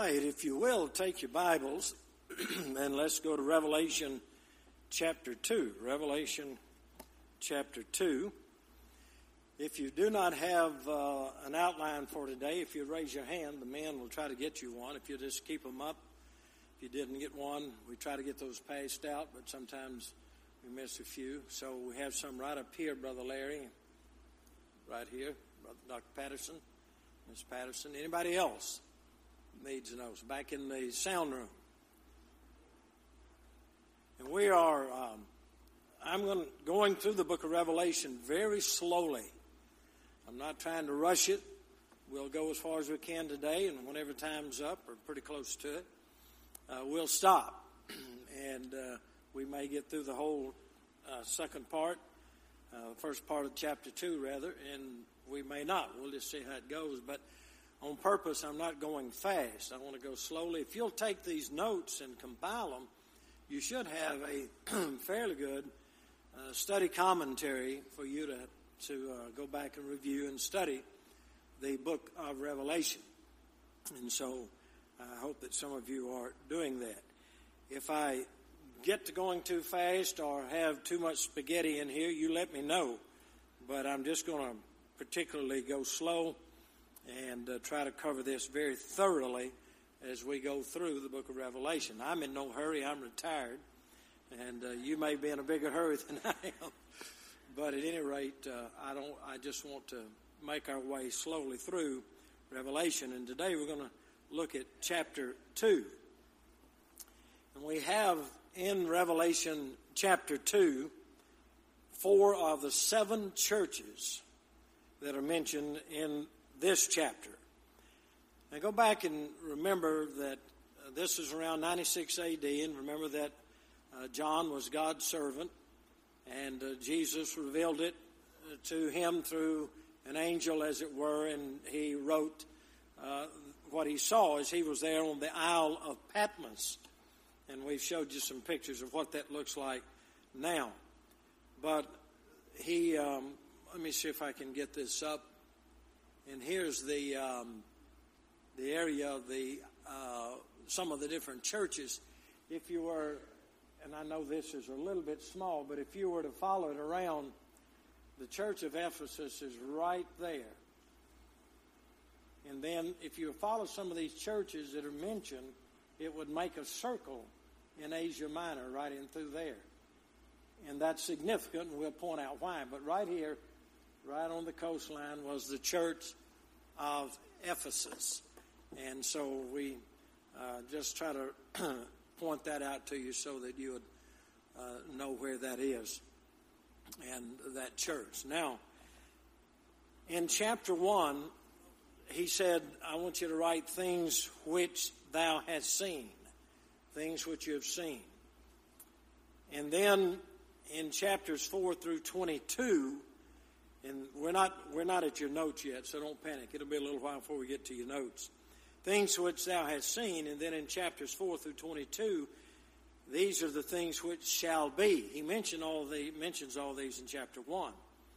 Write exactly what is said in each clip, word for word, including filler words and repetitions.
right, if you will, take your Bibles and let's go to Revelation chapter two. Revelation chapter two. If you do not have uh, an outline for today, if you raise your hand, the men will try to get you one. If you just keep them up. If you didn't get one, we try to get those passed out, but sometimes we miss a few. So we have some right up here, Brother Larry, right here, Brother Doctor Patterson, Miss Patterson. Anybody else needs those? Back in the sound room. And we are, um, I'm going, going through the book of Revelation very slowly. I'm not trying to rush it. We'll go as far as we can today, and whenever time's up, or pretty close to it, uh, we'll stop. and uh, we may get through the whole uh, second part, uh, first part of chapter two, rather, and we may not. We'll just see how it goes. But on purpose, I'm not going fast. I want to go slowly. If you'll take these notes and compile them, you should have a fairly good uh, study commentary for you to to uh, go back and review and study the book of Revelation. And so I hope that some of you are doing that. If I get to going too fast or have too much spaghetti in here, you let me know. But I'm just going to particularly go slow and uh, try to cover this very thoroughly as we go through the book of Revelation. I'm in no hurry. I'm retired. And uh, you may be in a bigger hurry than I am. But at any rate, uh, I don't. I just want to make our way slowly through Revelation. And today we're going to look at chapter two. And we have in Revelation chapter two four of the seven churches that are mentioned in this chapter. Now go back and remember that uh, this is around ninety-six A D, and remember that uh, John was God's servant, and uh, Jesus revealed it uh, to him through an angel, as it were, and he wrote uh, what he saw as he was there on the Isle of Patmos. And we've showed you some pictures of what that looks like now. But he, um, let me see if I can get this up. And here's the um, the area of the uh, some of the different churches. If you were, and I know this is a little bit small, but if you were to follow it around, the church of Ephesus is right there. And then if you follow some of these churches that are mentioned, it would make a circle in Asia Minor right in through there. And that's significant, and we'll point out why. But right here, right on the coastline, was the church of Ephesus. And so we uh, just try to point that out to you so that you would uh, know where that is and that church. Now, in chapter one, he said, I want you to write things which thou hast seen, things which you have seen. And then in chapters four through twenty-two, and we're not we're not at your notes yet, so don't panic. It'll be a little while before we get to your notes. Things which thou hast seen, and then in chapters four through twenty-two, these are the things which shall be. He mentioned all the mentions all these in chapter one,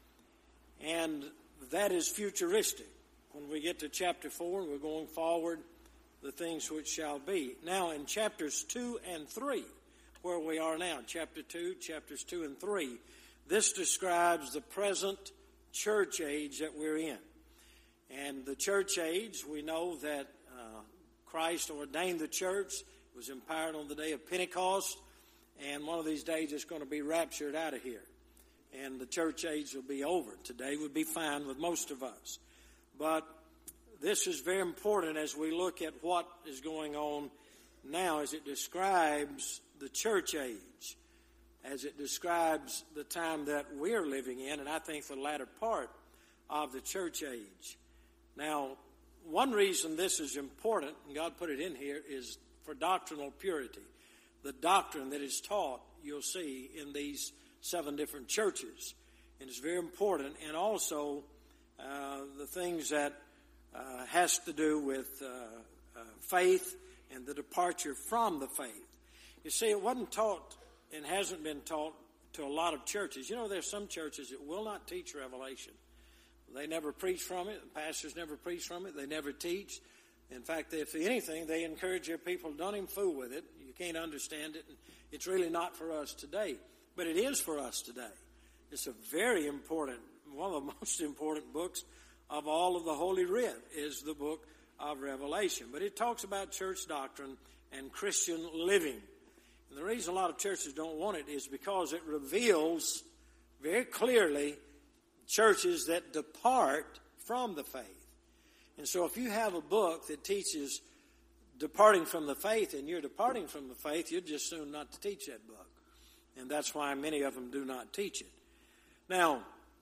and that is futuristic. When we get to chapter four, we're going forward, the things which shall be. Now, in chapters two and three, where we are now, chapter two, chapters two and three, this describes the present church age that we're in. And the church age, we know that uh, Christ ordained the church. It was empowered on the day of Pentecost. And one of these days it's going to be raptured out of here. And the church age will be over. Today would be fine with most of us. But this is very important as we look at what is going on now as it describes the church age, as it describes the time that we're living in, and I think the latter part of the church age. Now, one reason this is important, and God put it in here, is for doctrinal purity. The doctrine that is taught, you'll see, in these seven different churches. And it's very important. And also, uh, the things that uh, has to do with uh, uh, faith and the departure from the faith. You see, it wasn't taught and hasn't been taught to a lot of churches. You know, there's some churches that will not teach Revelation. They never preach from it. The pastors never preach from it. They never teach. In fact, if anything, they encourage their people, don't even fool with it. You can't understand it. It's really not for us today. But it is for us today. It's a very important, one of the most important books of all of the Holy Writ is the book of Revelation. But it talks about church doctrine and Christian living. And the reason a lot of churches don't want it is because it reveals very clearly churches that depart from the faith. And so if you have a book that teaches departing from the faith and you're departing from the faith, you're just soon not to teach that book. And that's why many of them do not teach it. Now,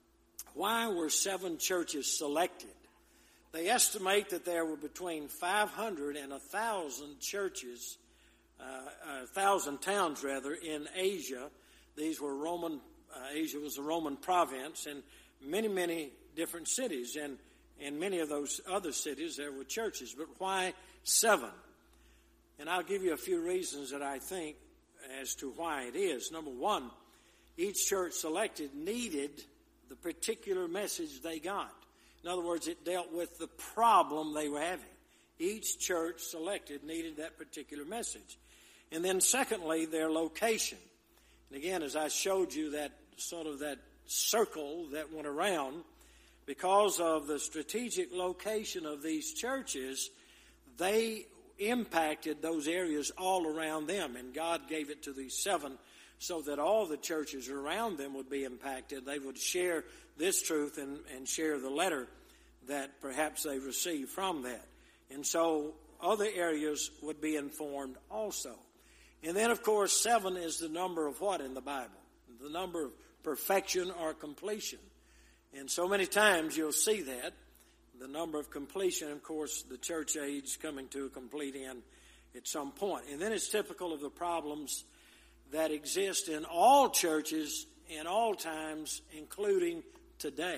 why were seven churches selected? They estimate that there were between five hundred and one thousand churches, uh, one thousand towns rather, in Asia. These were Roman, uh, Asia was a Roman province, and many, many different cities. And in many of those other cities there were churches. But why seven? And I'll give you a few reasons that I think as to why it is. Number one, each church selected needed the particular message they got. In other words, it dealt with the problem they were having. Each church selected needed that particular message. And then secondly, their location. And again, as I showed you that sort of that circle that went around, because of the strategic location of these churches, they impacted those areas all around them. And God gave it to these seven so that all the churches around them would be impacted. They would share this truth and, and share the letter that perhaps they received from that. And so other areas would be informed also. And then, of course, seven is the number of what in the Bible? The number of perfection or completion. And so many times you'll see that, the number of completion, of course, the church age coming to a complete end at some point. And then it's typical of the problems that exist in all churches in all times, including today.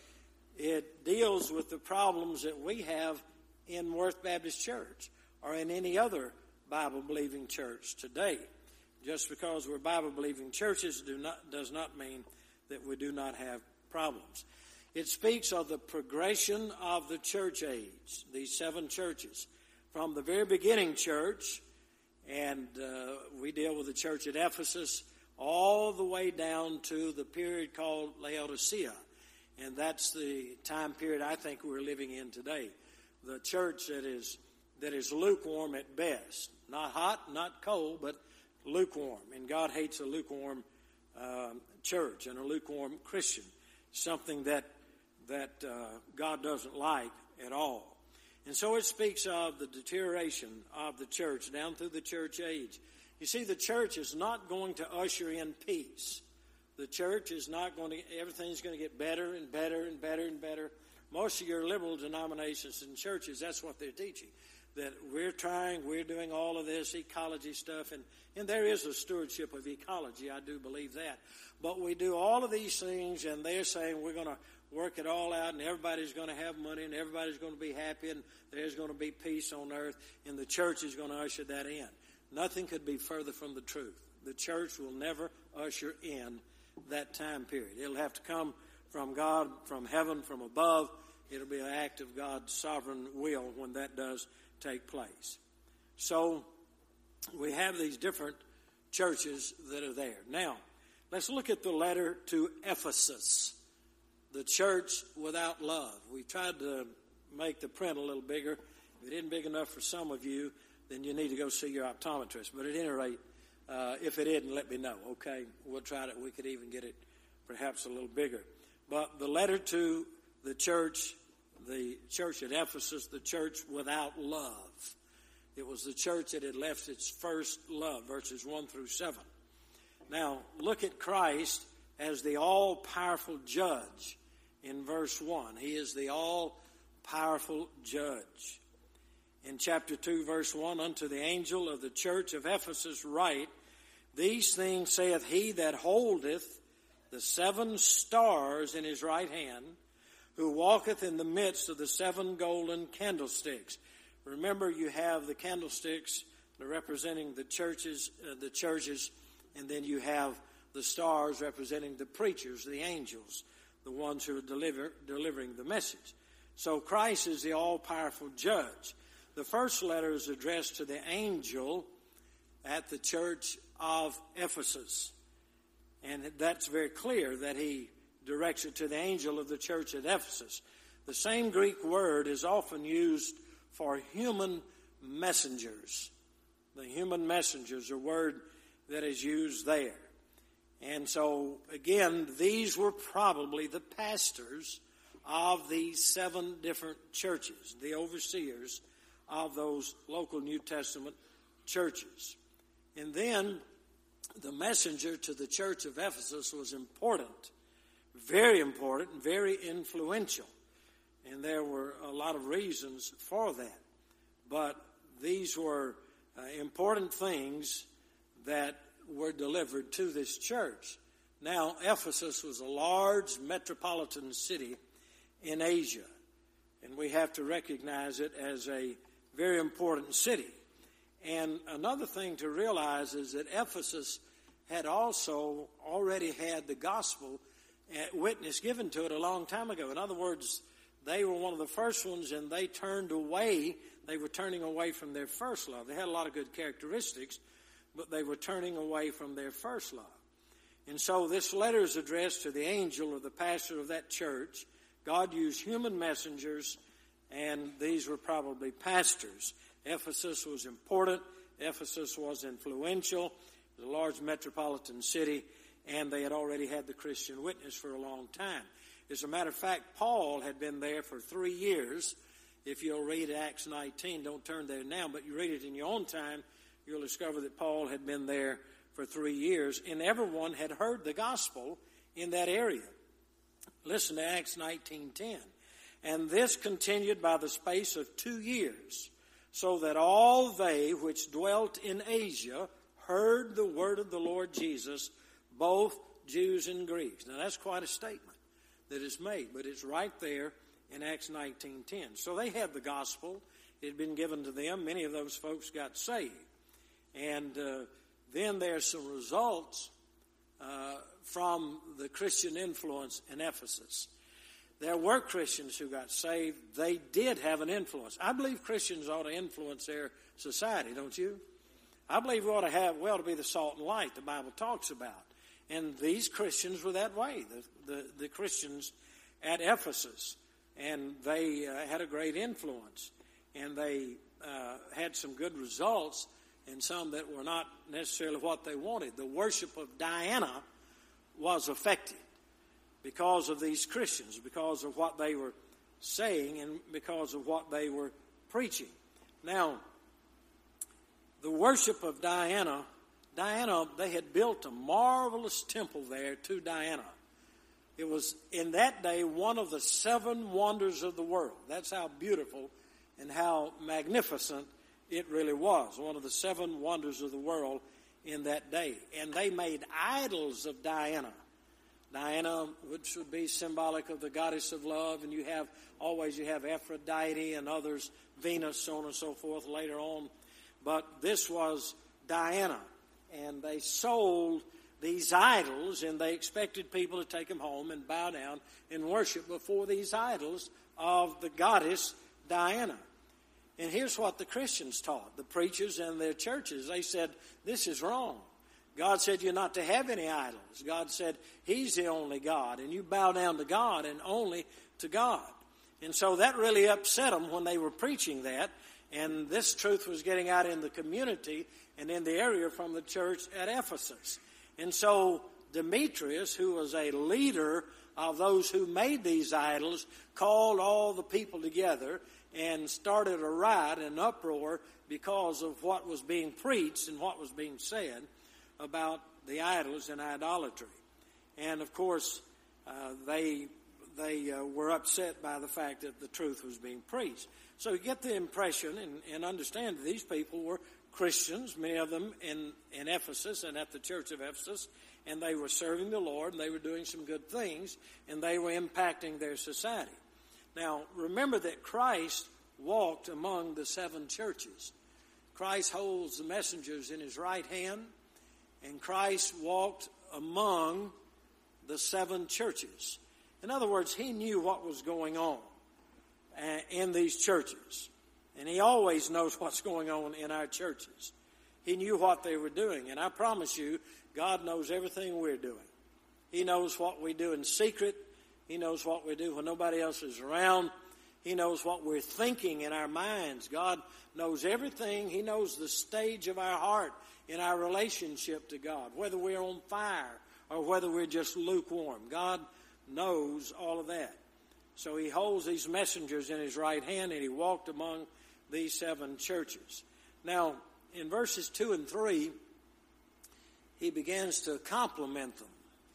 It deals with the problems that we have in Worth Baptist Church or in any other Bible-believing church today. Just because we're Bible-believing churches do not, does not mean that we do not have problems. It speaks of the progression of the church age, these seven churches. From the very beginning church, and uh, we deal with the church at Ephesus, all the way down to the period called Laodicea. And that's the time period I think we're living in today. The church that is that is lukewarm at best. Not hot, not cold, but lukewarm. And God hates a lukewarm uh, church and a lukewarm Christian. Something that that uh, God doesn't like at all. And so it speaks of the deterioration of the church down through the church age. You see, the church is not going to usher in peace. The church is not going to, everything's going to get better and better and better and better. Most of your liberal denominations and churches, that's what they're teaching. That we're trying, we're doing all of this ecology stuff. And, and there is a stewardship of ecology, I do believe that. But we do all of these things, and they're saying we're going to work it all out, and everybody's going to have money, and everybody's going to be happy, and there's going to be peace on earth, and the church is going to usher that in. Nothing could be further from the truth. The church will never usher in that time period. It'll have to come from God, from heaven, from above. It'll be an act of God's sovereign will when that does take place. So we have these different churches that are there. Now, let's look at the letter to Ephesus, the church without love. We tried to make the print a little bigger. If it isn't big enough for some of you, then you need to go see your optometrist. But at any rate, uh, if it isn't, let me know, okay? We'll try to, we could even get it perhaps a little bigger. But the letter to the church, the church at Ephesus, the church without love. It was the church that had left its first love, verses one through seven. Now, look at Christ as the all-powerful judge in verse one. He is the all-powerful judge. In chapter two, verse one, unto the angel of the church of Ephesus write, these things saith he that holdeth the seven stars in his right hand, who walketh in the midst of the seven golden candlesticks. Remember, you have the candlesticks representing the churches, uh, the churches, and then you have the stars representing the preachers, the angels, the ones who are deliver, delivering the message. So Christ is the all-powerful judge. The first letter is addressed to the angel at the church of Ephesus. And that's very clear that he directs it to the angel of the church at Ephesus. The same Greek word is often used for human messengers. The human messengers, a word that is used there. And so, again, these were probably the pastors of these seven different churches, the overseers of those local New Testament churches. And then the messenger to the church of Ephesus was important, very important, very influential. And there were a lot of reasons for that. But these were uh, important things that were delivered to this church. Now, Ephesus was a large metropolitan city in Asia. And we have to recognize it as a very important city. And another thing to realize is that Ephesus had also already had the gospel witness given to it a long time ago. In other words, they were one of the first ones, and they turned away. They were turning away from their first love. They had a lot of good characteristics, but they were turning away from their first love. And so this letter is addressed to the angel or the pastor of that church. God used human messengers, and these were probably pastors. Ephesus was important. Ephesus was influential. It was a large metropolitan city, and they had already had the Christian witness for a long time. As a matter of fact, Paul had been there for three years. If you'll read Acts nineteen, don't turn there now, but you read it in your own time, you'll discover that Paul had been there for three years, and everyone had heard the gospel in that area. Listen to Acts nineteen ten. And this continued by the space of two years, so that all they which dwelt in Asia heard the word of the Lord Jesus, both Jews and Greeks. Now that's quite a statement that is made, but it's right there in Acts nineteen ten. So they had the gospel. It had been given to them. Many of those folks got saved. And uh, then there's some results uh, from the Christian influence in Ephesus. There were Christians who got saved. They did have an influence. I believe Christians ought to influence their society, don't you? I believe we ought to have, we ought to be the salt and light the Bible talks about. And these Christians were that way, the, the, the Christians at Ephesus. And they uh, had a great influence. And they uh, had some good results and some that were not necessarily what they wanted. The worship of Diana was affected because of these Christians, because of what they were saying and because of what they were preaching. Now, the worship of Diana, Diana, they had built a marvelous temple there to Diana. It was, in that day, one of the seven wonders of the world. That's how beautiful and how magnificent it really was. One of the seven wonders of the world in that day. And they made idols of Diana. Diana, which would be symbolic of the goddess of love, and you have, always you have Aphrodite and others, Venus, so on and so forth later on. But this was Diana. And they sold these idols, and they expected people to take them home and bow down and worship before these idols of the goddess Diana. And here's what the Christians taught, the preachers and their churches. They said, this is wrong. God said you're not to have any idols. God said He's the only God, and you bow down to God and only to God. And so that really upset them when they were preaching that. And this truth was getting out in the community and in the area from the church at Ephesus. And so Demetrius, who was a leader of those who made these idols, called all the people together and started a riot and uproar because of what was being preached and what was being said about the idols and idolatry. And of course, uh, they they uh, were upset by the fact that the truth was being preached. So you get the impression and, and understand that these people were Christians, many of them in, in Ephesus and at the church of Ephesus, and they were serving the Lord, and they were doing some good things, and they were impacting their society. Now, remember that Christ walked among the seven churches. Christ holds the messengers in His right hand, and Christ walked among the seven churches. In other words, He knew what was going on in these churches. And he always knows what's going on in our churches. He knew what they were doing. And I promise you, God knows everything we're doing. He knows what we do in secret. He knows what we do when nobody else is around. He knows what we're thinking in our minds. God knows everything. He knows the stage of our heart in our relationship to God, whether we're on fire or whether we're just lukewarm. God knows all of that. So he holds these messengers in his right hand, and he walked among these seven churches. Now, in verses two and three, he begins to compliment them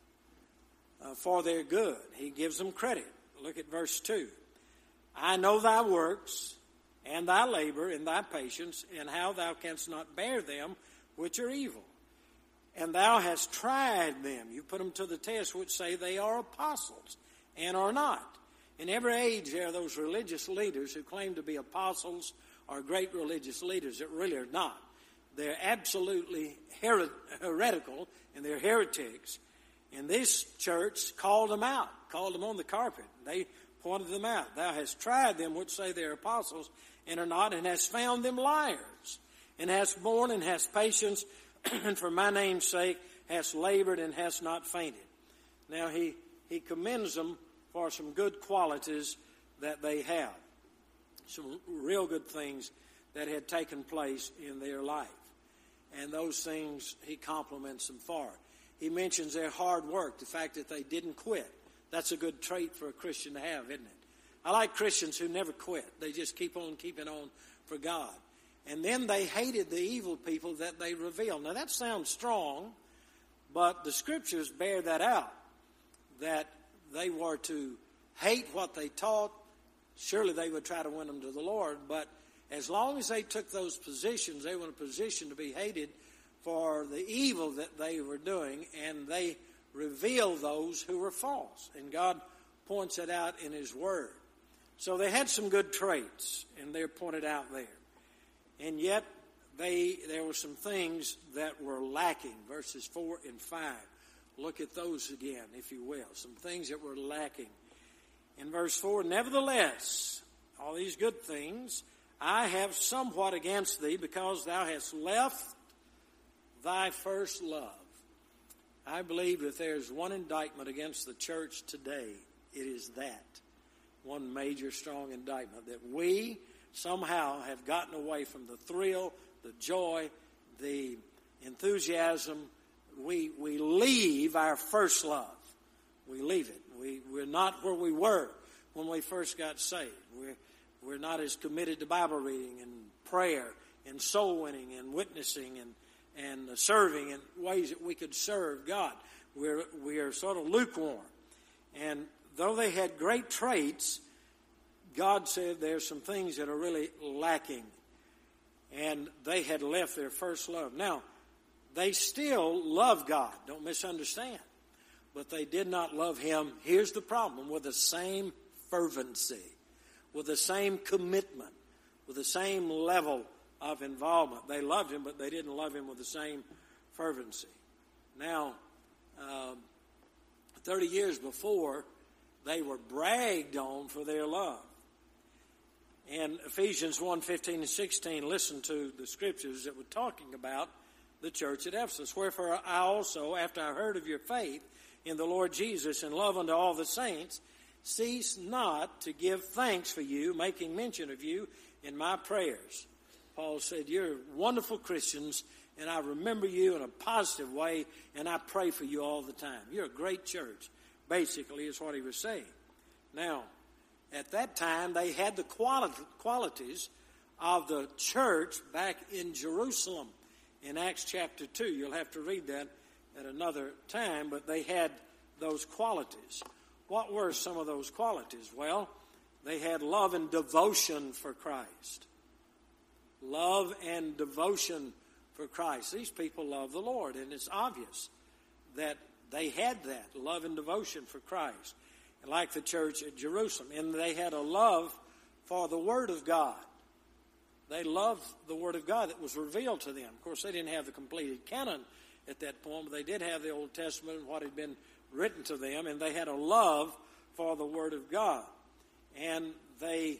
uh, for their good. He gives them credit. Look at verse two. I know thy works, and thy labor, and thy patience, and how thou canst not bear them which are evil. And thou hast tried them. You put them to the test, which say they are apostles, and are not. In every age there are those religious leaders who claim to be apostles or great religious leaders that really are not. They're absolutely her- heretical, and they're heretics. And this church called them out, called them on the carpet. They pointed them out. Thou hast tried them which say they're apostles and are not, and hast found them liars, and hast borne and hast patience, and for my name's sake hast labored and hast not fainted. Now he, he commends them for some good qualities that they have. Some real good things that had taken place in their life. And those things he compliments them for. He mentions their hard work, the fact that they didn't quit. That's a good trait for a Christian to have, isn't it? I like Christians who never quit. They just keep on keeping on for God. And then they hated the evil people that they revealed. Now that sounds strong, but the scriptures bear that out, that they were to hate what they taught. Surely they would try to win them to the Lord, but as long as they took those positions, they were in a position to be hated for the evil that they were doing, and they revealed those who were false. And God points it out in his word. So they had some good traits, and they're pointed out there. And yet they there were some things that were lacking, verses four and five. Look at those again, if you will. Some things that were lacking. In verse four, nevertheless, all these good things, I have somewhat against thee, because thou hast left thy first love. I believe that there's one indictment against the church today. It is that. One major, strong indictment. That we somehow have gotten away from the thrill, the joy, the enthusiasm. We, we leave our first love. We leave it. We, we're not where we were when we first got saved. We're, we're not as committed to Bible reading and prayer and soul winning and witnessing and, and serving in ways that we could serve God. We're, we are sort of lukewarm. And though they had great traits, God said there's some things that are really lacking. And they had left their first love. Now, they still love God. Don't misunderstand. But they did not love him. Here's the problem. With the same fervency. With the same commitment. With the same level of involvement. They loved him, but they didn't love him with the same fervency. Now, uh, thirty years before, they were bragged on for their love. In Ephesians one, fifteen and sixteen, listen to the scriptures that were talking about the church at Ephesus. Wherefore I also, after I heard of your faith in the Lord Jesus and love unto all the saints, cease not to give thanks for you, making mention of you in my prayers. Paul said, you're wonderful Christians, and I remember you in a positive way, and I pray for you all the time. You're a great church, basically, is what he was saying. Now, at that time, they had the quality, qualities of the church back in Jerusalem in Acts chapter two. You'll have to read that at another time, but they had those qualities. What were some of those qualities? Well, they had love and devotion for Christ. Love and devotion for Christ. These people love the Lord, and it's obvious that they had that, love and devotion for Christ, like the church at Jerusalem. And they had a love for the Word of God. They loved the Word of God that was revealed to them. Of course, they didn't have the completed canon at that point, but they did have the Old Testament and what had been written to them, and they had a love for the Word of God. And they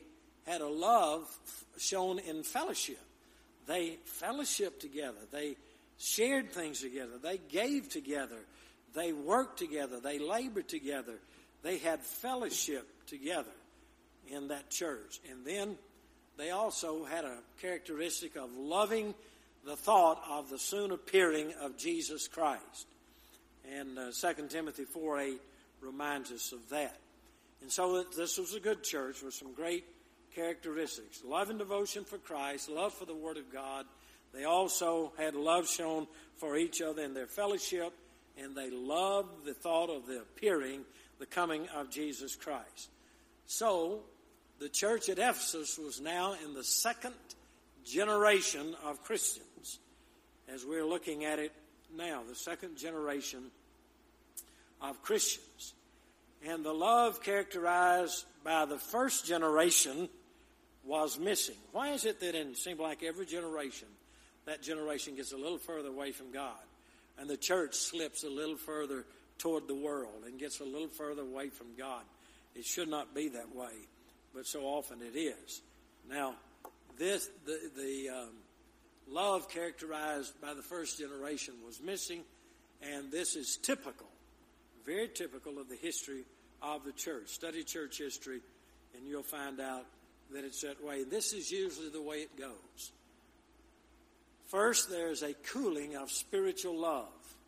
had a love shown in fellowship. They fellowshiped together. They shared things together. They gave together. They worked together. They labored together. They had fellowship together in that church. And then they also had a characteristic of loving the thought of the soon appearing of Jesus Christ. And uh, Second Timothy four eight reminds us of that. And so this was a good church with some great characteristics. Love and devotion for Christ, love for the Word of God. They also had love shown for each other in their fellowship, and they loved the thought of the appearing, the coming of Jesus Christ. So the church at Ephesus was now in the second generation of Christians, as we're looking at it now, the second generation of Christians. And the love characterized by the first generation was missing. Why is it that it seems like every generation, that generation gets a little further away from God, and the church slips a little further toward the world and gets a little further away from God? It should not be that way, but so often it is. Now, this the the um, love characterized by the first generation was missing, and this is typical, very typical of the history of the church. Study church history, and you'll find out that it's that way. This is usually the way it goes. First, there's a cooling of spiritual love.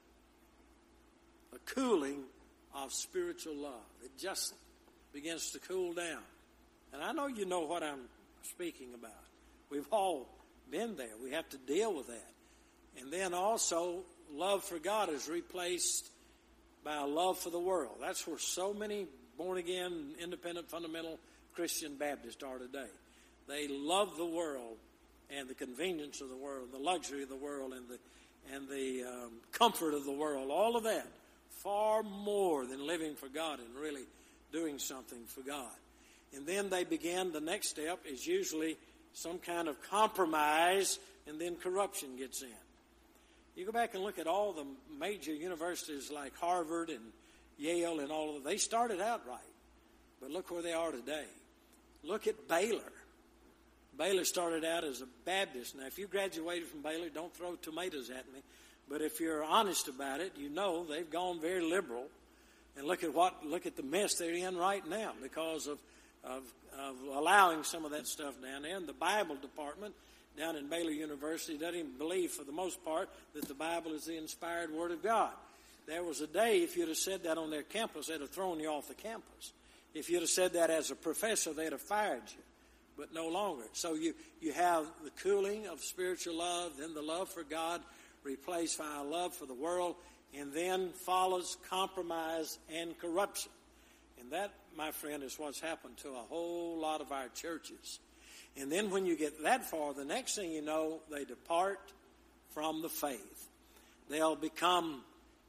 A cooling of spiritual love. It just begins to cool down. And I know you know what I'm speaking about. We've all been there. We have to deal with that. And then also, love for God is replaced by a love for the world. That's where so many born-again, independent, fundamental Christian Baptists are today. They love the world and the convenience of the world, the luxury of the world, and the and the um, comfort of the world, all of that, far more than living for God and really doing something for God. And then they begin, the next step is usually some kind of compromise, and then corruption gets in. You go back and look at all the major universities like Harvard and Yale and all of them. They started out right, but look where they are today. Look at Baylor. Baylor started out as a Baptist. Now, if you graduated from Baylor, don't throw tomatoes at me. But if you're honest about it, you know they've gone very liberal. And look at what look at the mess they're in right now because of of, of allowing some of that stuff down there. And the Bible department down in Baylor University doesn't even believe, for the most part, that the Bible is the inspired Word of God. There was a day, if you'd have said that on their campus, they'd have thrown you off the campus. If you'd have said that as a professor, they'd have fired you. But no longer. So you, you have the cooling of spiritual love, then the love for God replaced by a love for the world, and then follows compromise and corruption. And that, my friend, is what's happened to a whole lot of our churches. And then when you get that far, the next thing you know, they depart from the faith. They'll become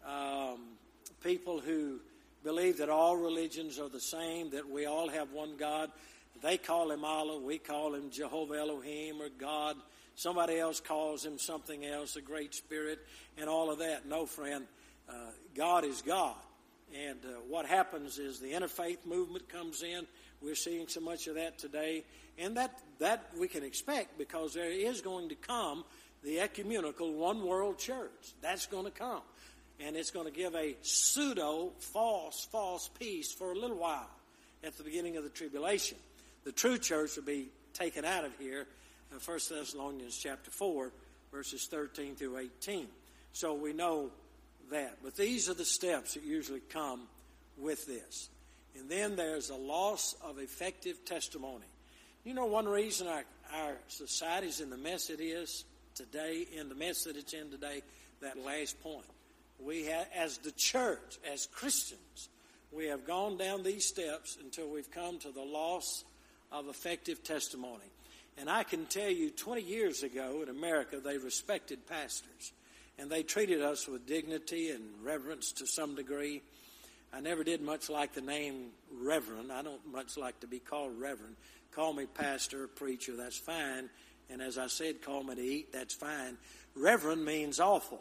um, people who believe that all religions are the same, that we all have one God. They call him Allah, we call him Jehovah Elohim or God. Somebody else calls him something else, a great spirit, and all of that. No, friend, uh, God is God. And uh, what happens is the interfaith movement comes in. We're seeing so much of that today. And that, that we can expect, because there is going to come the ecumenical one world church. That's going to come. And it's going to give a pseudo, false, false peace for a little while at the beginning of the tribulation. The true church will be taken out of here in First Thessalonians chapter four, verses thirteen through eighteen. So we know that. But these are the steps that usually come with this. And then there's a loss of effective testimony. You know, one reason our, our society's in the mess it is today, in the mess that it's in today, that last point. We have, as the church, as Christians, we have gone down these steps until we've come to the loss of effective testimony. And I can tell you, twenty years ago in America, they respected pastors. And they treated us with dignity and reverence to some degree. I never did much like the name Reverend. I don't much like to be called Reverend. Call me pastor or preacher, that's fine. And as I said, call me to eat, that's fine. Reverend means awful.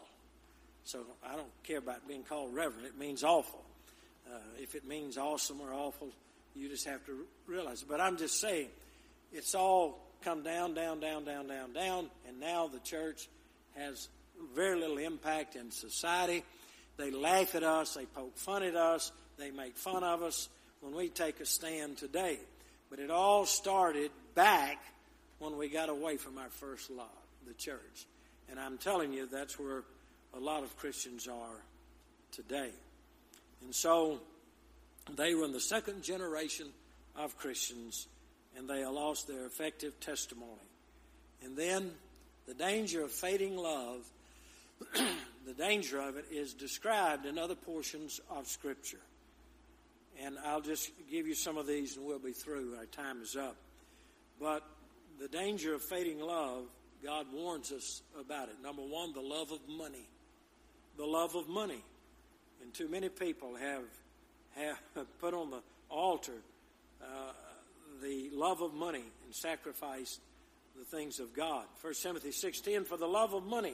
So I don't care about being called Reverend. It means awful. Uh, if it means awesome or awful, you just have to realize it. But I'm just saying, it's all come down, down, down, down, down, down, and now the church has very little impact in society. They laugh at us, they poke fun at us, they make fun of us when we take a stand today. But it all started back when we got away from our first love, the church. And I'm telling you, that's where a lot of Christians are today. And so they were in the second generation of Christians, and they lost their effective testimony. And then the danger of fading love, the danger of it is described in other portions of Scripture. And I'll just give you some of these and we'll be through. Our time is up. But the danger of fading love, God warns us about it. Number one, the love of money. The love of money. And too many people have, have put on the altar uh, the love of money and sacrificed the things of God. First Timothy six ten, for the love of money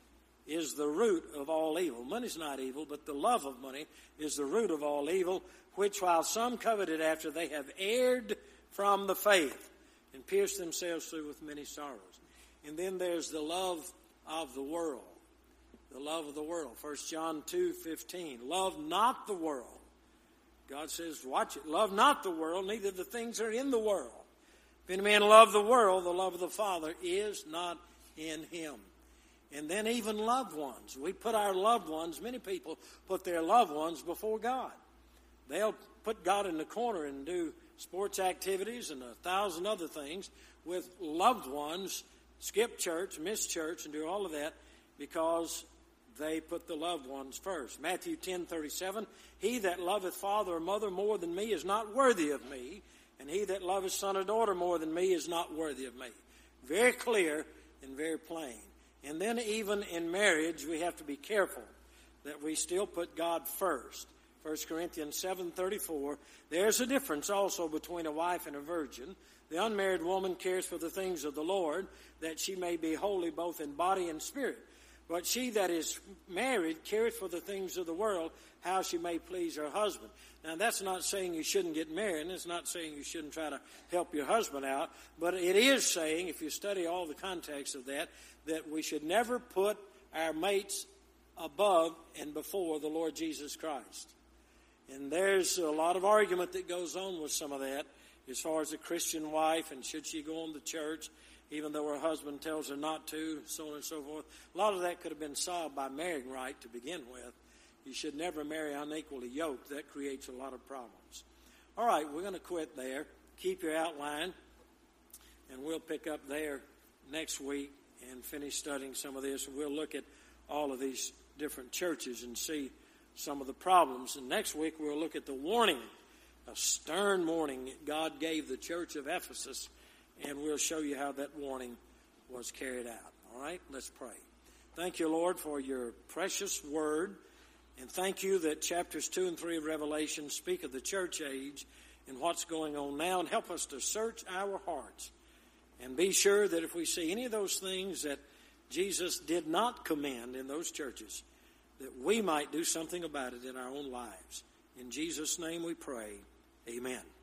is the root of all evil. Money's not evil, but the love of money is the root of all evil, which while some coveted after, they have erred from the faith and pierced themselves through with many sorrows. And then there's the love of the world. The love of the world. First John two fifteen. Love not the world. God says, watch it. Love not the world, neither the things that are in the world. If any man love the world, the love of the Father is not in him. And then even loved ones. We put our loved ones, many people put their loved ones before God. They'll put God in the corner and do sports activities and a thousand other things with loved ones, skip church, miss church, and do all of that because they put the loved ones first. Matthew ten thirty-seven, he that loveth father or mother more than me is not worthy of me, and he that loveth son or daughter more than me is not worthy of me. Very clear and very plain. And then even in marriage, we have to be careful that we still put God first. First Corinthians seven thirty-four, there's a difference also between a wife and a virgin. The unmarried woman cares for the things of the Lord, that she may be holy both in body and spirit. But she that is married careth for the things of the world, how she may please her husband. Now, that's not saying you shouldn't get married, and it's not saying you shouldn't try to help your husband out. But it is saying, if you study all the context of that, that we should never put our mates above and before the Lord Jesus Christ. And there's a lot of argument that goes on with some of that as far as a Christian wife and should she go on to church even though her husband tells her not to, so on and so forth. A lot of that could have been solved by marrying right to begin with. You should never marry unequally yoked. That creates a lot of problems. All right, we're going to quit there. Keep your outline, and we'll pick up there next week and finish studying some of this. We'll look at all of these different churches and see some of the problems. And next week we'll look at the warning, a stern warning God gave the church of Ephesus, and we'll show you how that warning was carried out. All right, let's pray. Thank you, Lord, for your precious word, and thank you that chapters two and three of Revelation speak of the church age and what's going on now, and help us to search our hearts and be sure that if we see any of those things that Jesus did not commend in those churches, that we might do something about it in our own lives. In Jesus' name we pray. Amen.